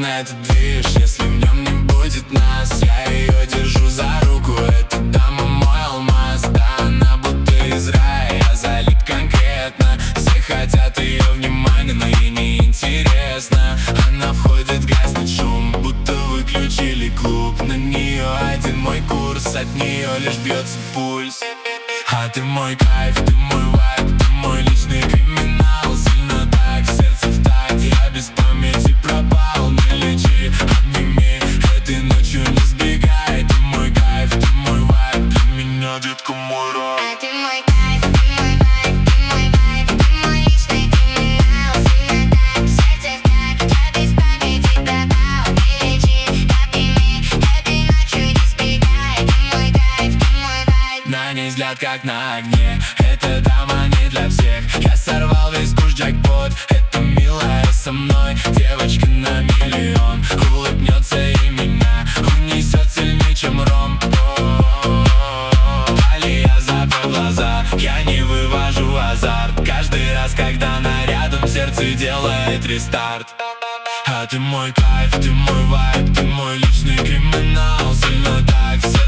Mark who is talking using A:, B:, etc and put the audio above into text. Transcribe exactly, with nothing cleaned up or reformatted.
A: на этот движ, если в нем не будет нас. Я ее держу за руку, эта дама мой алмаз. Да, она будто из рая, я залит конкретно. Все хотят ее внимания, но ей не интересно. Она входит, гаснет шум, будто выключили клуб. На нее один мой курс, от нее лишь бьется пульс. А ты мой кайф, ты мой вайб, ты мой личный криминал. Сильно так, сердце в такт, я без памяти пропал. Не лечи, обними, этой ночью не сбегай. Ты мой кайф, ты мой вайб, для меня, детка, мой рай.
B: А ты мой кайф, ты мой вайб, ты мой вайб, ты мой личный криминал. Сильно так, сердце в такт, я без памяти пропал. Не лечи, обними, этой ночью не сбегай. Ты мой кайф, ты мой вайб.
A: На ней взгляд как на огне, эта дама не для всех. Я сорвал весь куш джекпот, эта милая со мной девочка на миллион. Улыбнется и меня унесет сильнее, чем ром. Дали я закрою глаза, я не вывожу азарт. Каждый раз, когда она рядом, сердце делает рестарт. А ты мой кайф, ты мой вайб, ты мой личный криминал. Сильно так, все